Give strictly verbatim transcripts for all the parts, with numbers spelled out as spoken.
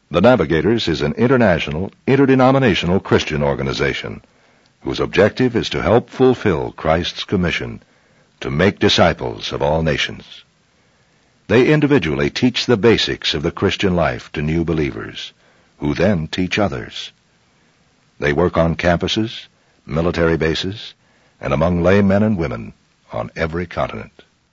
The Navigators is an international, interdenominational Christian organization whose objective is to help fulfill Christ's commission to make disciples of all nations. They individually teach the basics of the Christian life to new believers, who then teach others. They work on campuses, military bases, and among laymen and women on every continent.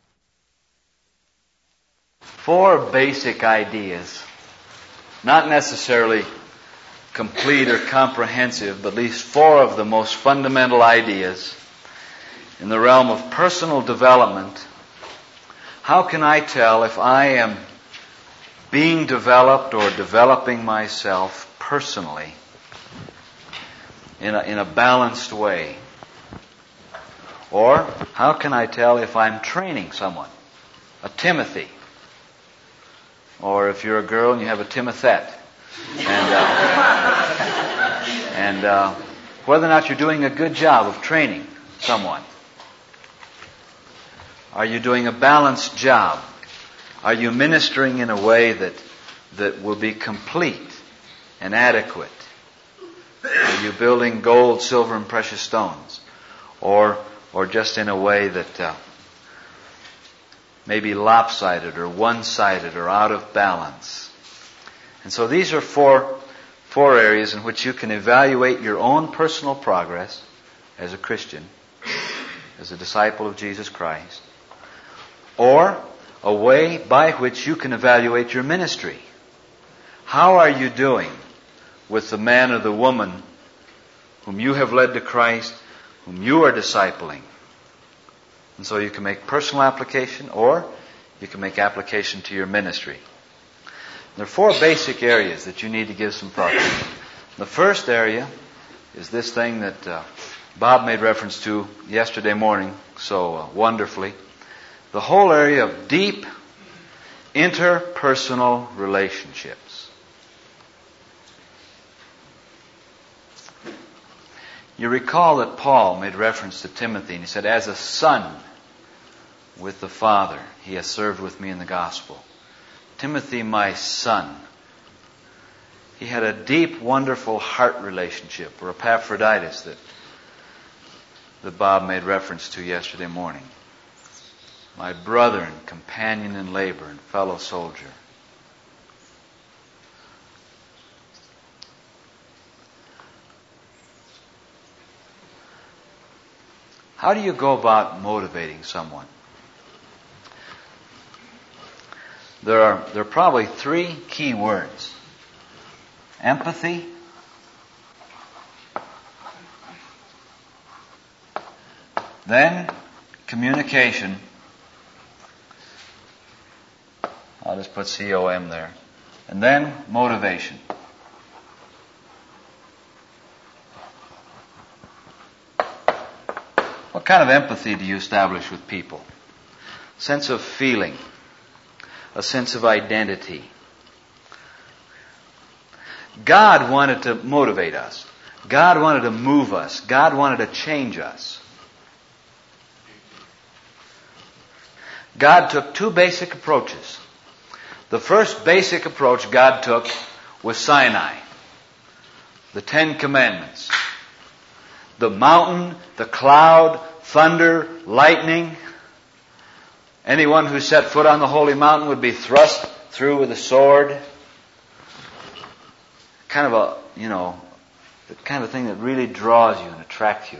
Four basic ideas, not necessarily complete or comprehensive, but at least four of the most fundamental ideas in the realm of personal development. How can I tell if I am being developed or developing myself personally in a, in a balanced way? Or how can I tell if I'm training someone, a Timothy? Or if you're a girl and you have a Timothette. And, uh, and uh, whether or not you're doing a good job of training someone. Are you doing a balanced job? Are you ministering in a way that, that will be complete and adequate? Are you building gold, silver, and precious stones? Or, or just in a way that uh, may be lopsided or one-sided or out of balance? And so these are four, four areas in which you can evaluate your own personal progress as a Christian, as a disciple of Jesus Christ, or a way by which you can evaluate your ministry. How are you doing with the man or the woman whom you have led to Christ, whom you are discipling? And so you can make personal application, or you can make application to your ministry. There are four basic areas that you need to give some thought to. The first area is this thing that uh, Bob made reference to yesterday morning so uh, wonderfully. The whole area of deep interpersonal relationships. You recall that Paul made reference to Timothy, and he said, as a son with the Father, he has served with me in the gospel. Timothy, my son. He had a deep, wonderful heart relationship, or Epaphroditus, that, that Bob made reference to yesterday morning. My brother and companion in labor and fellow soldier. How do you go about motivating someone? There are, there are probably three key words. Empathy, then communication. I'll just put C O M there. And then motivation. What kind of empathy do you establish with people? Sense of feeling. A sense of identity. God wanted to motivate us. God wanted to move us. God wanted to change us. God took two basic approaches. The first basic approach God took was Sinai. The Ten Commandments. The mountain, the cloud, thunder, lightning. Anyone who set foot on the holy mountain would be thrust through with a sword. Kind of a, you know, the kind of thing that really draws you and attracts you.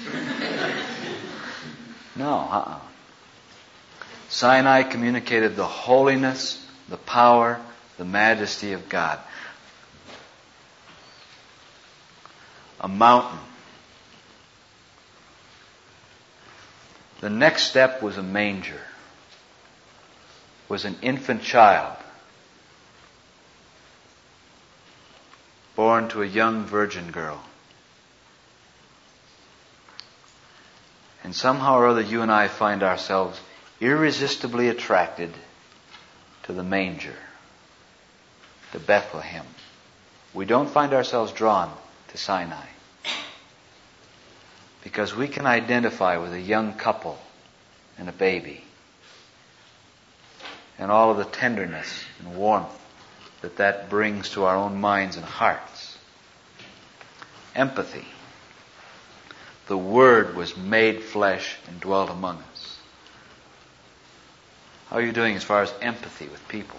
No, uh-uh. Sinai communicated the holiness, the power, the majesty of God. A mountain. The next step was a manger. Was an infant child born to a young virgin girl. And somehow or other you and I find ourselves irresistibly attracted to the manger, to Bethlehem. We don't find ourselves drawn to Sinai because we can identify with a young couple and a baby. And all of the tenderness and warmth that that brings to our own minds and hearts. Empathy. The Word was made flesh and dwelt among us. How are you doing as far as empathy with people?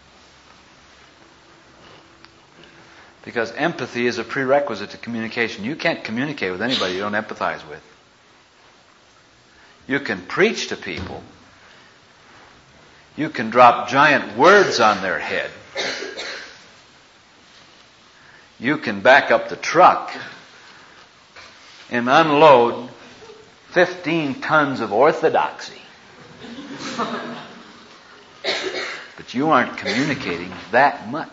Because empathy is a prerequisite to communication. You can't communicate with anybody you don't empathize with. You can preach to people. You can drop giant words on their head. You can back up the truck and unload fifteen tons of orthodoxy. But you aren't communicating that much.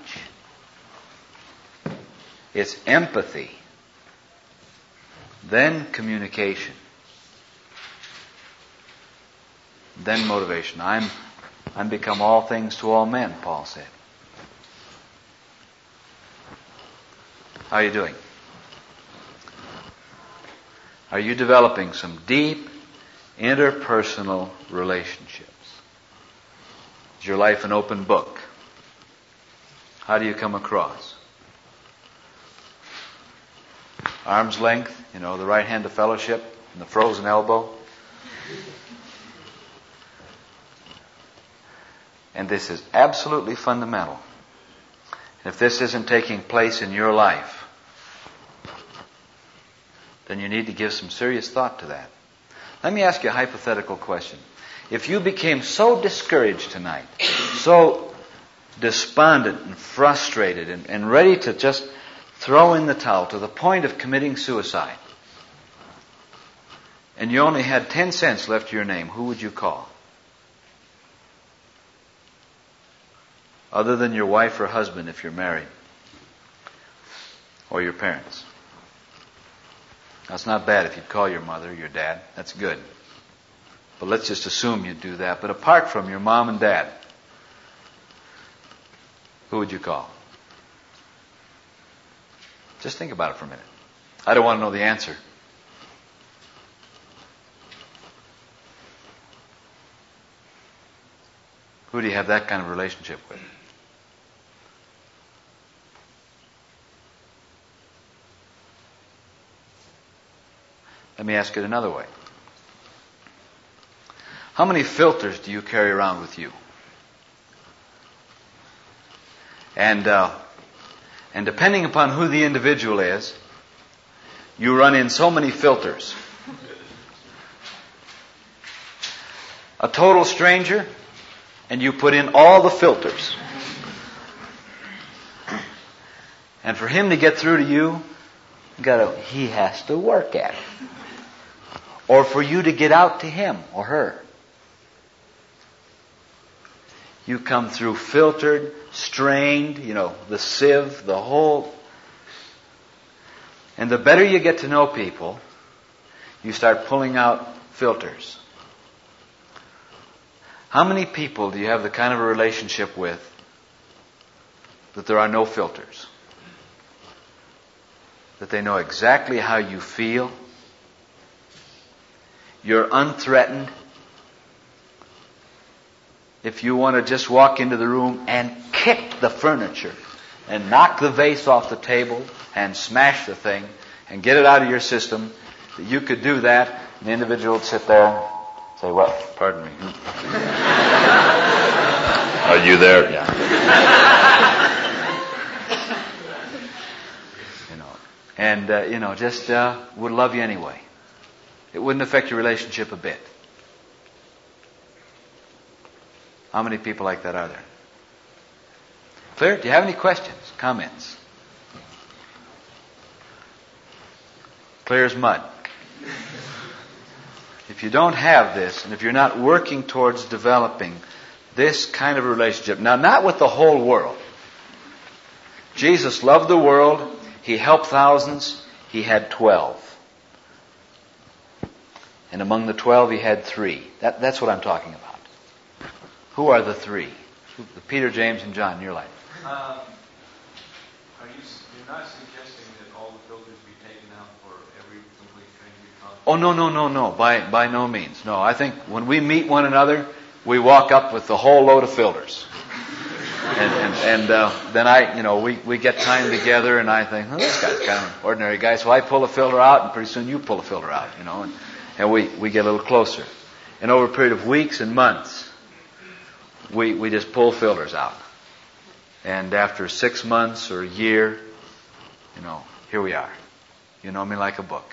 It's empathy, then communication, then motivation. I'm, I'm become all things to all men, Paul said. How are you doing? Are you developing some deep interpersonal relationships? Is your life an open book? How do you come across? Arm's length, you know, the right hand of fellowship and the frozen elbow. And this is absolutely fundamental. And if this isn't taking place in your life, then you need to give some serious thought to that. Let me ask you a hypothetical question. If you became so discouraged tonight, so despondent and frustrated and, and ready to just throw in the towel to the point of committing suicide, and you only had ten cents left to your name, who would you call? Other than your wife or husband if you're married, or your parents. That's not bad if you'd call your mother or your dad. That's good. But let's just assume you'd do that. But apart from your mom and dad, who would you call? Just think about it for a minute. I don't want to know the answer. Who do you have that kind of relationship with? Let me ask it another way. How many filters do you carry around with you? And uh, and depending upon who the individual is, you run in so many filters. A total stranger, and you put in all the filters. And for him to get through to you, you gotta, he has to work at it. Or for you to get out to him or her. You come through filtered, strained, you know, the sieve, the whole. And the better you get to know people, you start pulling out filters. How many people do you have the kind of a relationship with that there are no filters? That they know exactly how you feel? You're unthreatened. If you want to just walk into the room and kick the furniture and knock the vase off the table and smash the thing and get it out of your system, that you could do that, and the individual would sit there and say, well, pardon me. Are you there? Yeah. you know, and, uh, you know, just uh, would love you anyway. It wouldn't affect your relationship a bit. How many people like that are there? Clear? Do you have any questions, comments? Clear as mud. If you don't have this, and if you're not working towards developing this kind of a relationship, now not with the whole world. Jesus loved the world. He helped thousands. He had twelve. And among the twelve, he had three. That, that's what I'm talking about. Who are the three? Peter, James, and John in your life. Um, are you, you're not suggesting that all the filters be taken out for every complete stranger you talk to? Oh, no, no, no, no. By, by no means. No, I think when we meet one another, we walk up with the whole load of filters. And, and, and uh, then I, you know, we, we get time together, and I think, oh, this guy's kind of an ordinary guy. So I pull a filter out, and pretty soon you pull a filter out, you know, and, and we, we get a little closer. And over a period of weeks and months, we, we just pull filters out. And after six months or a year, you know, here we are. You know me like a book.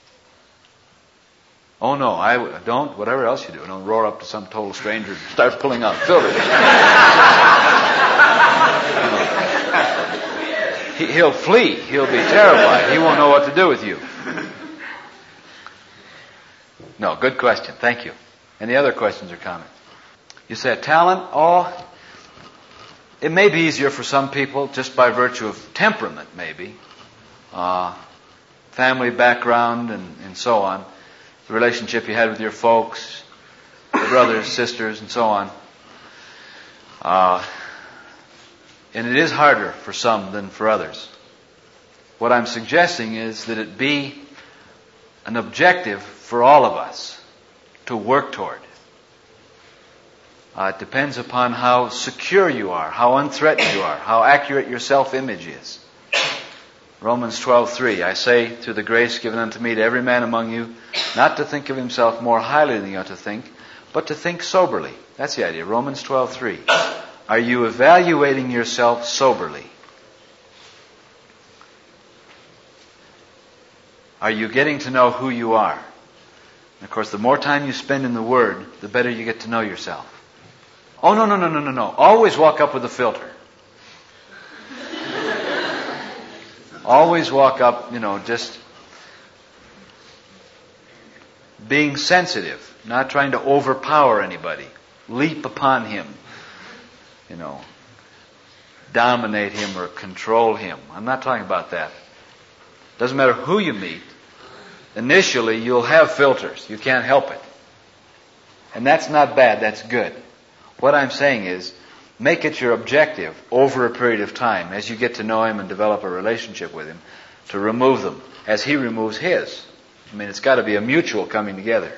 Oh no, I don't, whatever else you do, don't roar up to some total stranger and start pulling out filters. You know, he, he'll flee. He'll be terrified. He won't know what to do with you. No, good question. Thank you. Any other questions or comments? You said talent? Oh, it may be easier for some people just by virtue of temperament, maybe. Uh, family background and, and so on. The relationship you had with your folks, brothers, sisters, and so on. Uh, and it is harder for some than for others. What I'm suggesting is that it be an objective for all of us to work toward. Uh, it depends upon how secure you are, how unthreatened you are, how accurate your self-image is. Romans twelve three, I say, through the grace given unto me to every man among you, not to think of himself more highly than he ought to think, but to think soberly. That's the idea. Romans twelve three. Are you evaluating yourself soberly? Are you getting to know who you are? And of course, the more time you spend in the Word, the better you get to know yourself. Oh, no, no, no, no, no, no. Always walk up with a filter. Always walk up, you know, just being sensitive, not trying to overpower anybody, leap upon him, you know, dominate him or control him. I'm not talking about that. Doesn't matter who you meet. Initially, you'll have filters. You can't help it. And that's not bad. That's good. What I'm saying is, make it your objective over a period of time, as you get to know him and develop a relationship with him, to remove them as he removes his. I mean, it's got to be a mutual coming together.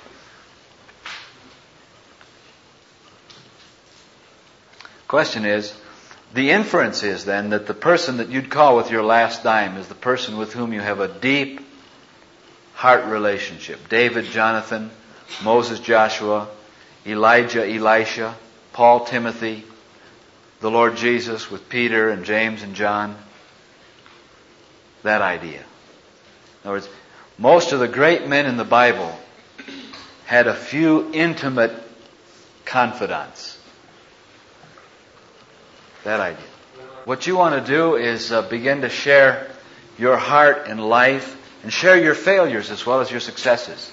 Question is, the inference is then that the person that you'd call with your last dime is the person with whom you have a deep heart relationship. David, Jonathan, Moses, Joshua, Elijah, Elisha, Paul, Timothy, the Lord Jesus with Peter and James and John. That idea. In other words, most of the great men in the Bible had a few intimate confidants. That idea. What you want to do is uh, begin to share your heart and life and share your failures as well as your successes.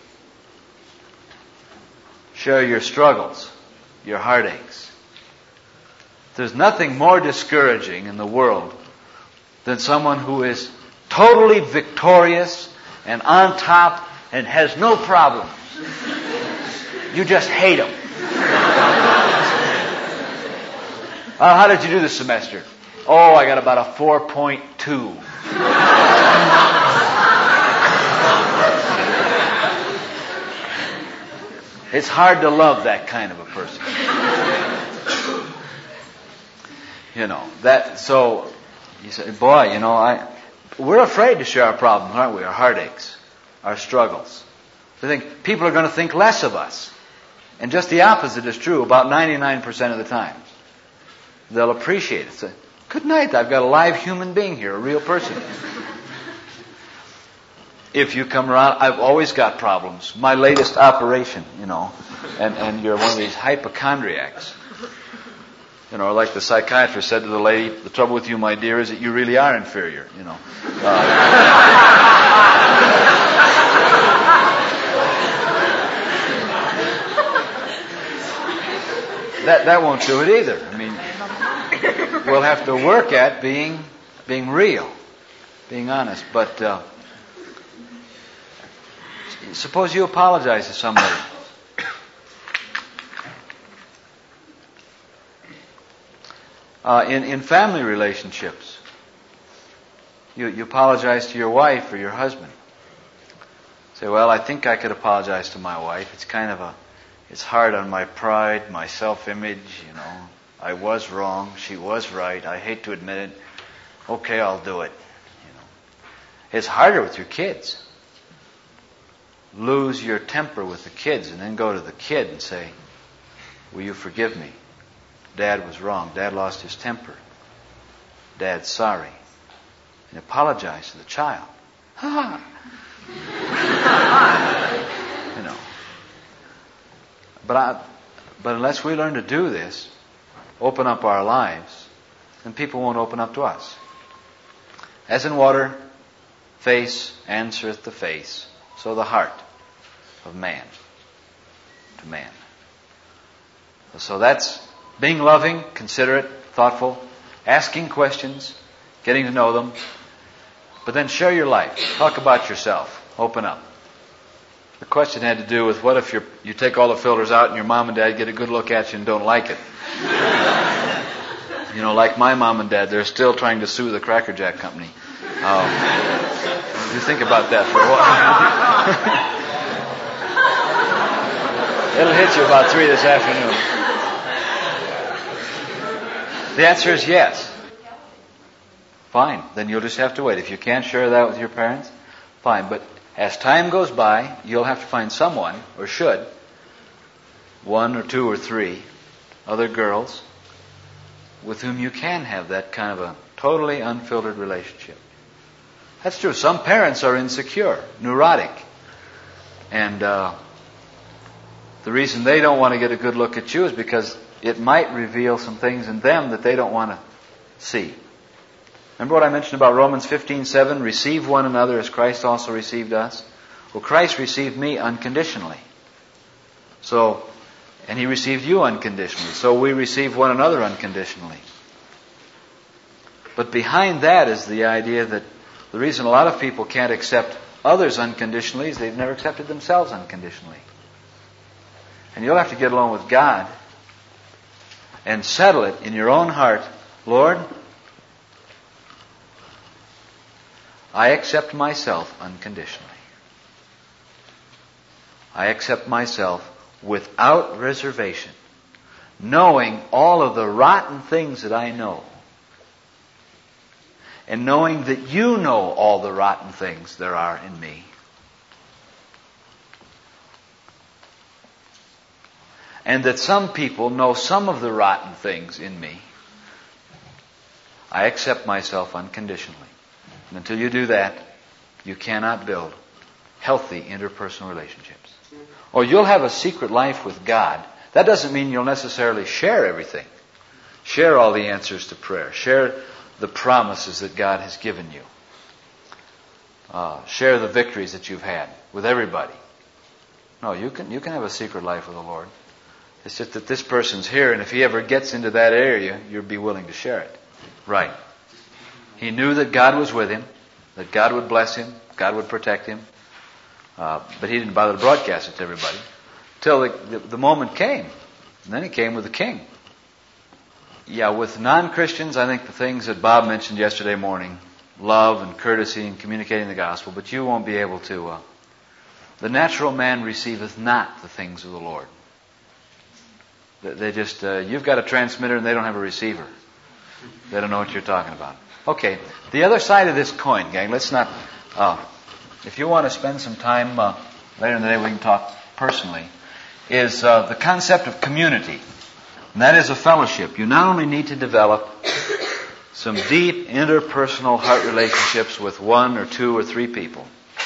Share your struggles, your heartaches. There's nothing more discouraging in the world than someone who is totally victorious and on top and has no problems. You just hate them. Uh, how did you do this semester? Oh, I got about a four point two. It's hard to love that kind of a person. You know, that, so, you say, boy, you know, I, we're afraid to share our problems, aren't we? Our heartaches, our struggles. We think people are going to think less of us. And just the opposite is true about ninety-nine percent of the time. They'll appreciate it. Say, good night, I've got a live human being here, a real person. If you come around, I've always got problems. My latest operation, you know, and, and you're one of these hypochondriacs. You know, like the psychiatrist said to the lady, the trouble with you, my dear, is that you really are inferior, you know. Uh, that that won't do it either. I mean, we'll have to work at being being real, being honest. But uh, suppose you apologize to somebody. Uh, in, in family relationships, you, you apologize to your wife or your husband. Say, well, I think I could apologize to my wife. It's kind of a, it's hard on my pride, my self-image, you know. I was wrong. She was right. I hate to admit it. Okay, I'll do it. You know, it's harder with your kids. Lose your temper with the kids and then go to the kid and say, will you forgive me? Dad was wrong. Dad lost his temper. Dad's sorry. And apologize to the child. Ha! You know. But I, but unless we learn to do this, open up our lives, then people won't open up to us. As in water, face answereth the face, so the heart of man to man. So that's being loving, considerate, thoughtful, asking questions, getting to know them, but then share your life. Talk about yourself. Open up. The question had to do with what if you're, you take all the filters out and your mom and dad get a good look at you and don't like it. You know, like my mom and dad, they're still trying to sue the Cracker Jack Company. Um, you think about that for a while. It'll hit you about three this afternoon. The answer is yes. Fine. Then you'll just have to wait. If you can't share that with your parents, fine. But as time goes by, you'll have to find someone, or should, one or two or three other girls with whom you can have that kind of a totally unfiltered relationship. That's true. Some parents are insecure, neurotic. And uh, the reason they don't want to get a good look at you is because it might reveal some things in them that they don't want to see. Remember what I mentioned about Romans fifteen seven? Receive one another as Christ also received us. Well, Christ received me unconditionally. So, and He received you unconditionally. So we receive one another unconditionally. But behind that is the idea that the reason a lot of people can't accept others unconditionally is they've never accepted themselves unconditionally. And you'll have to get along with God and settle it in your own heart. Lord, I accept myself unconditionally. I accept myself without reservation, knowing all of the rotten things that I know, and knowing that you know all the rotten things there are in me. And that some people know some of the rotten things in me. I accept myself unconditionally. And until you do that, you cannot build healthy interpersonal relationships. Or you'll have a secret life with God. That doesn't mean you'll necessarily share everything. Share all the answers to prayer. Share the promises that God has given you. Uh, share the victories that you've had with everybody. No, you can you can have a secret life with the Lord. It's just that this person's here, and if he ever gets into that area, you'll be willing to share it. Right. He knew that God was with him, that God would bless him, God would protect him. Uh, but he didn't bother to broadcast it to everybody. Till the, the, the moment came. And then it came with the king. Yeah, with non-Christians, I think the things that Bob mentioned yesterday morning, love and courtesy and communicating the gospel, but you won't be able to. Uh, the natural man receiveth not the things of the Lord. They, they just, uh, you've got a transmitter and they don't have a receiver. They don't know what you're talking about. Okay, the other side of this coin, gang, let's not... Uh, if you want to spend some time uh, later in the day, we can talk personally, is uh, the concept of community. And that is a fellowship. You not only need to develop some deep interpersonal heart relationships with one or two or three people,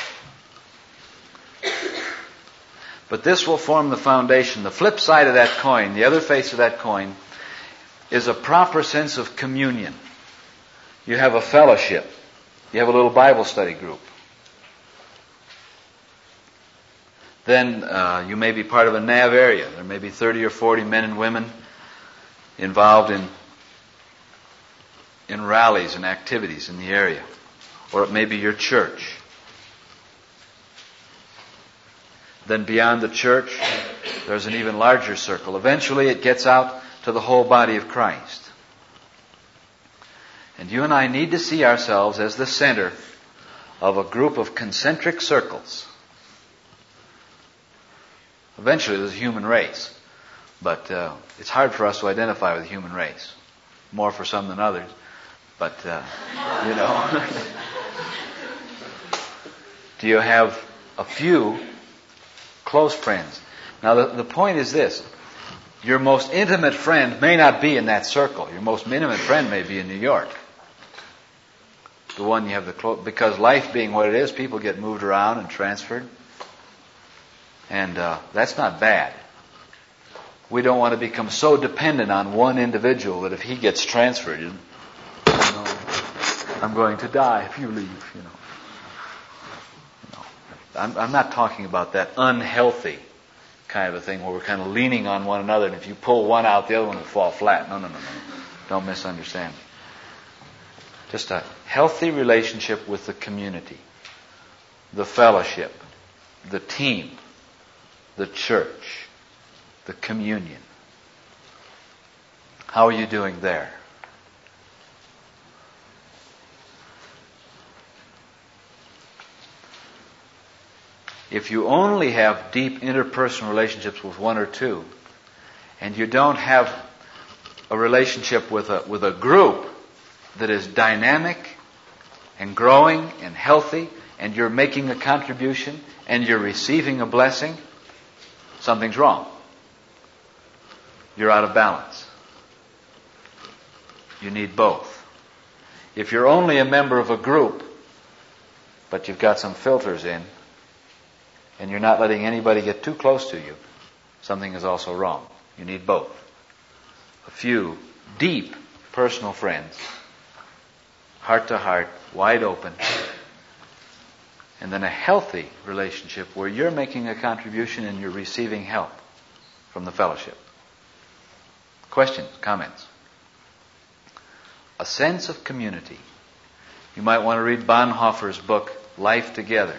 but this will form the foundation. The flip side of that coin, the other face of that coin, is a proper sense of communion. You have a fellowship. You have a little Bible study group. Then uh, you may be part of a N A V area. There may be thirty or forty men and women involved in in rallies and activities in the area. Or it may be your church. Then beyond the church, there's an even larger circle. Eventually it gets out to the whole body of Christ. And you and I need to see ourselves as the center of a group of concentric circles. Eventually there's a human race. But uh, it's hard for us to identify with the human race. More for some than others. But, uh, you know. Do you have a few close friends? Now, the, the point is this. Your most intimate friend may not be in that circle. Your most intimate friend may be in New York. The one you have the close... Because life being what it is, people get moved around and transferred. And uh, that's not bad. We don't want to become so dependent on one individual that if he gets transferred, you know, I'm going to die if you leave, you know. You know. I'm, I'm not talking about that unhealthy kind of a thing where we're kind of leaning on one another, and if you pull one out, the other one will fall flat. No, no, no, no. Don't misunderstand me. Just a healthy relationship with the community, the fellowship, the team, the church, the communion. How are you doing there? If you only have deep interpersonal relationships with one or two, and you don't have a relationship with a, with a group that is dynamic and growing and healthy, and you're making a contribution and you're receiving a blessing, something's wrong. You're out of balance. You need both. If you're only a member of a group, but you've got some filters in, and you're not letting anybody get too close to you, something is also wrong. You need both. A few deep personal friends, heart to heart, wide open, and then a healthy relationship where you're making a contribution and you're receiving help from the fellowship. Questions, comments? A sense of community. You might want to read Bonhoeffer's book, Life Together.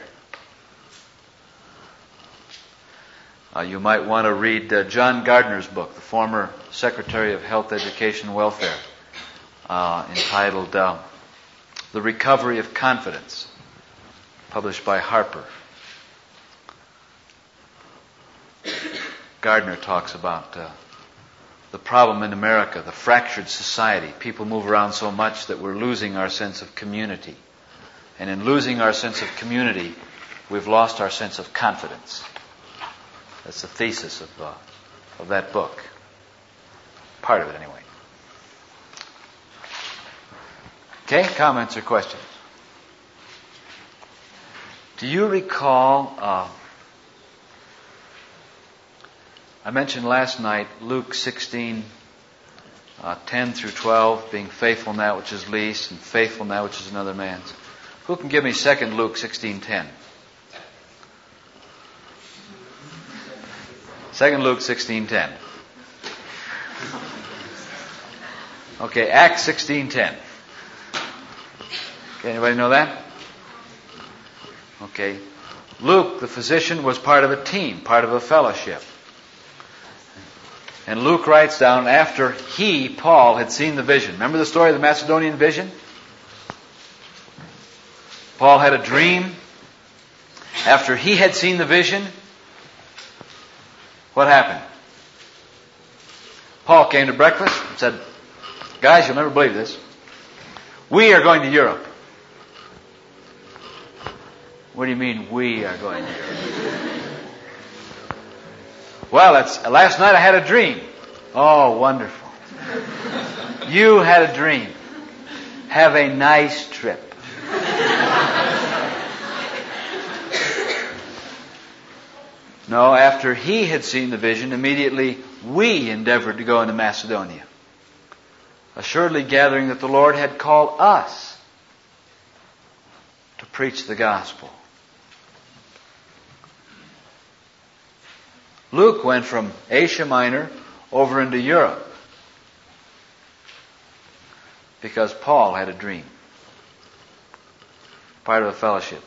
Uh, you might want to read uh, John Gardner's book, the former Secretary of Health, Education, and Welfare, uh, entitled uh, The Recovery of Confidence, published by Harper. Gardner talks about uh, the problem in America, the fractured society. People move around so much that we're losing our sense of community. And in losing our sense of community, we've lost our sense of confidence. That's the thesis of, uh, of that book. Part of it, anyway. Okay, comments or questions? Do you recall, uh, I mentioned last night Luke sixteen, uh, ten through twelve, being faithful in that which is least and faithful in that which is another man's. Who can give me Second Luke sixteen ten? Second Luke sixteen ten. Okay, Acts sixteen ten. Okay, anybody know that? Okay. Luke, the physician, was part of a team, part of a fellowship. And Luke writes down after he, Paul, had seen the vision. Remember the story of the Macedonian vision? Paul had a dream. After he had seen the vision, what happened? Paul came to breakfast and said, guys, you'll never believe this. We are going to Europe. What do you mean, we are going to Europe? Well, that's, last night I had a dream. Oh, wonderful. You had a dream. Have a nice trip. No, after he had seen the vision, immediately we endeavored to go into Macedonia, assuredly gathering that the Lord had called us to preach the gospel. Luke went from Asia Minor over into Europe because Paul had a dream, part of a fellowship.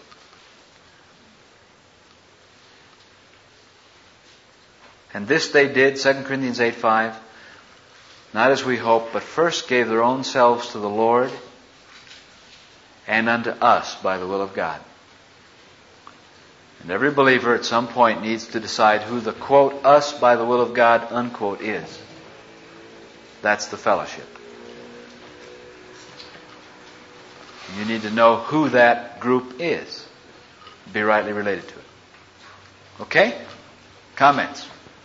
And this they did, Second Corinthians eight five, not as we hoped, but first gave their own selves to the Lord and unto us by the will of God. And every believer at some point needs to decide who the, quote, us by the will of God, unquote, is. That's the fellowship. You need to know who that group is. Be rightly related to it. Okay? Comments?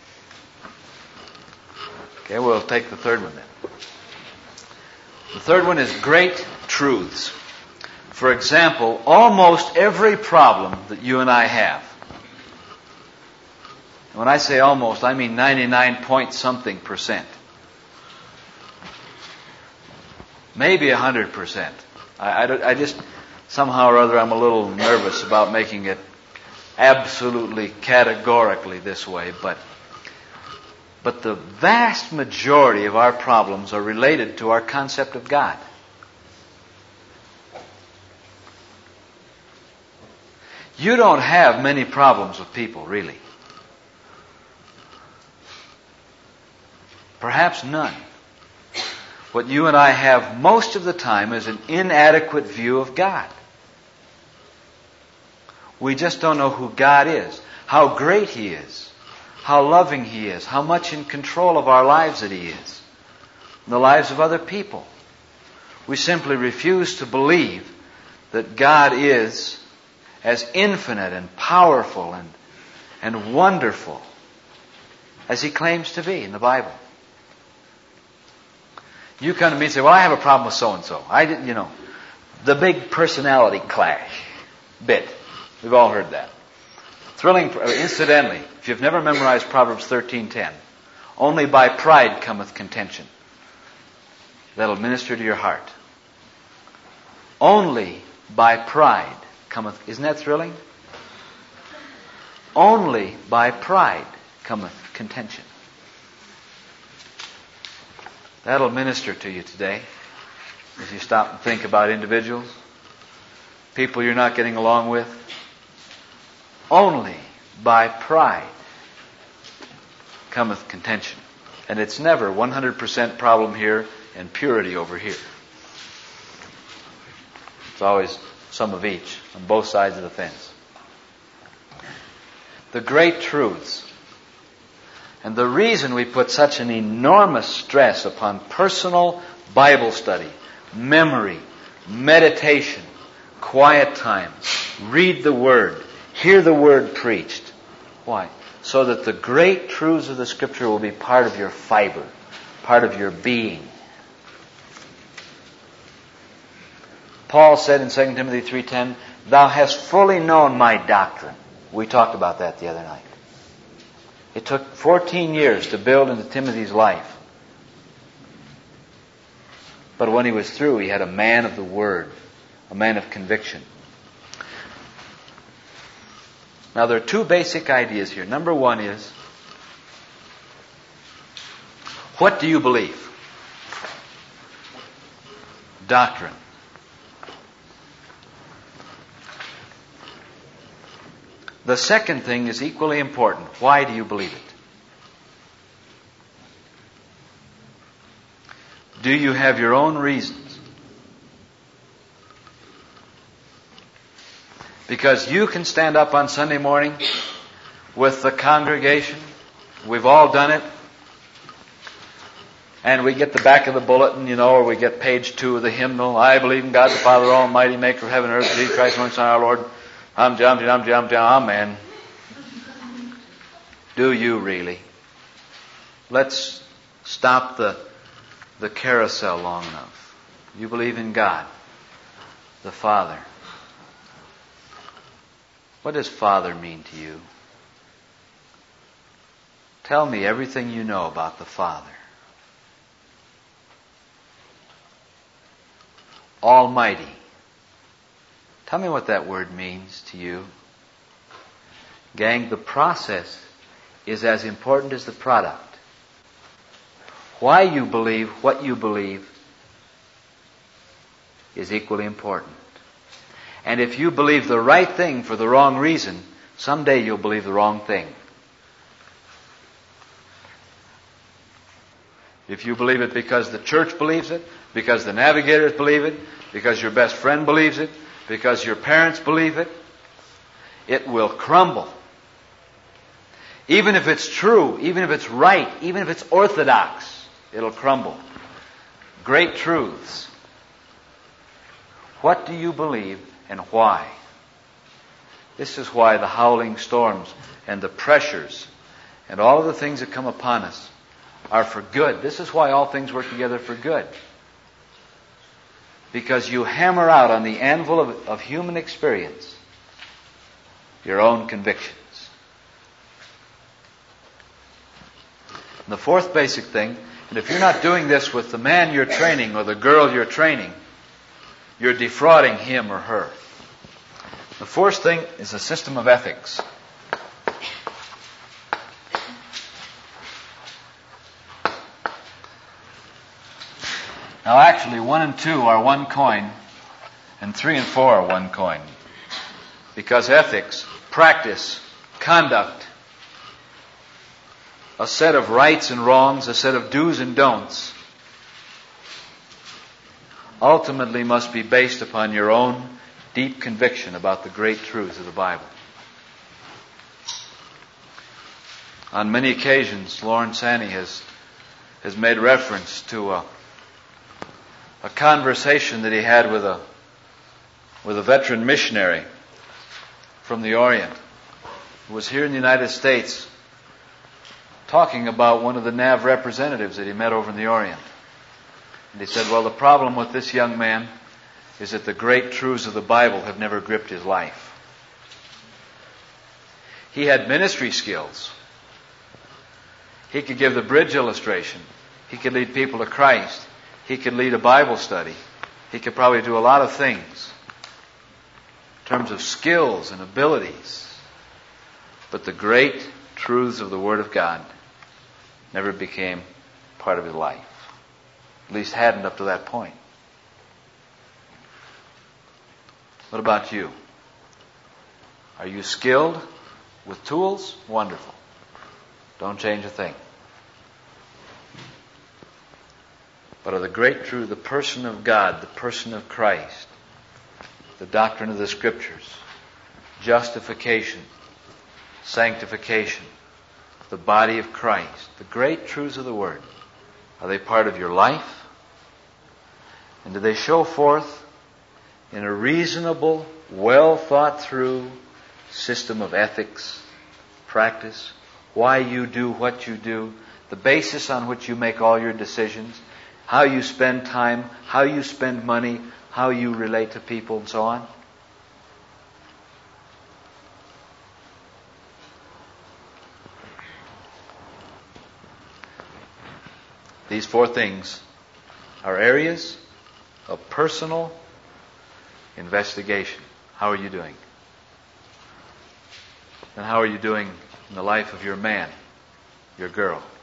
Okay, we'll take the third one then. The third one is great truths. For example, almost every problem that you and I have. And when I say almost, I mean ninety-nine point something percent. Maybe one hundred percent. I, I, I just, somehow or other, I'm a little nervous about making it absolutely, categorically this way, but But the vast majority of our problems are related to our concept of God. You don't have many problems with people, really. Perhaps none. What you and I have most of the time is an inadequate view of God. We just don't know who God is, how great He is, how loving He is, how much in control of our lives that He is, and the lives of other people. We simply refuse to believe that God is as infinite and powerful and, and wonderful as He claims to be in the Bible. You come to me and say, well, I have a problem with so-and-so. I didn't, you know, the big personality clash bit. We've all heard that. Thrilling, incidentally, if you've never memorized Proverbs thirteen ten, only by pride cometh contention. That'll minister to your heart. Only by pride cometh, isn't that thrilling? Only by pride cometh contention. That'll minister to you today as you stop and think about individuals, people you're not getting along with. Only by pride cometh contention. And it's never one hundred percent problem here and purity over here. It's always some of each on both sides of the fence. The great truths. And the reason we put such an enormous stress upon personal Bible study, memory, meditation, quiet times, read the Word, hear the Word preached. Why? So that the great truths of the Scripture will be part of your fiber, part of your being. Paul said in Second Timothy three ten, "Thou hast fully known my doctrine." We talked about that the other night. It took fourteen years to build into Timothy's life. But when he was through, he had a man of the Word, a man of conviction. Now, there are two basic ideas here. Number one is, what do you believe? Doctrine. The second thing is equally important. Why do you believe it? Do you have your own reasons? Because you can stand up on Sunday morning with the congregation. We've all done it. And we get the back of the bulletin, you know, or we get page two of the hymnal. I believe in God the Father Almighty, maker of heaven and earth, Jesus Christ, Son, our Lord. I'm jump, jump, jump, jump, amen. Do you really? Let's stop the, the carousel long enough. You believe in God, the Father. What does Father mean to you? Tell me everything you know about the Father. Almighty. Tell me what that word means to you. Gang, the process is as important as the product. Why you believe what you believe is equally important. And if you believe the right thing for the wrong reason, someday you'll believe the wrong thing. If you believe it because the church believes it, because the navigators believe it, because your best friend believes it, because your parents believe it, it will crumble. Even if it's true, even if it's right, even if it's orthodox, it'll crumble. Great truths. What do you believe and why? This is why the howling storms and the pressures and all of the things that come upon us are for good. This is why all things work together for good. Because you hammer out on the anvil of, of human experience your own convictions. And the fourth basic thing, and if you're not doing this with the man you're training or the girl you're training, you're defrauding him or her. The fourth thing is a system of ethics. Now actually, one and two are one coin, and three and four are one coin. Because ethics, practice, conduct, a set of rights and wrongs, a set of do's and don'ts, ultimately must be based upon your own deep conviction about the great truths of the Bible. On many occasions, Lawrence Annie has, has made reference to a, a conversation that he had with a, with a veteran missionary from the Orient who was here in the United States talking about one of the N A V representatives that he met over in the Orient. And he said, well, the problem with this young man is that the great truths of the Bible have never gripped his life. He had ministry skills. He could give the bridge illustration. He could lead people to Christ. He could lead a Bible study. He could probably do a lot of things in terms of skills and abilities. But the great truths of the Word of God never became part of his life. At least hadn't up to that point. What about you? Are you skilled with tools? Wonderful. Don't change a thing. But are the great truth, the person of God, the person of Christ, the doctrine of the Scriptures, justification, sanctification, the body of Christ, the great truths of the Word, are they part of your life? And do they show forth in a reasonable, well thought through system of ethics, practice, why you do what you do, the basis on which you make all your decisions, how you spend time, how you spend money, how you relate to people, and so on? These four things are areas of personal investigation. How are you doing? And how are you doing in the life of your man, your girl?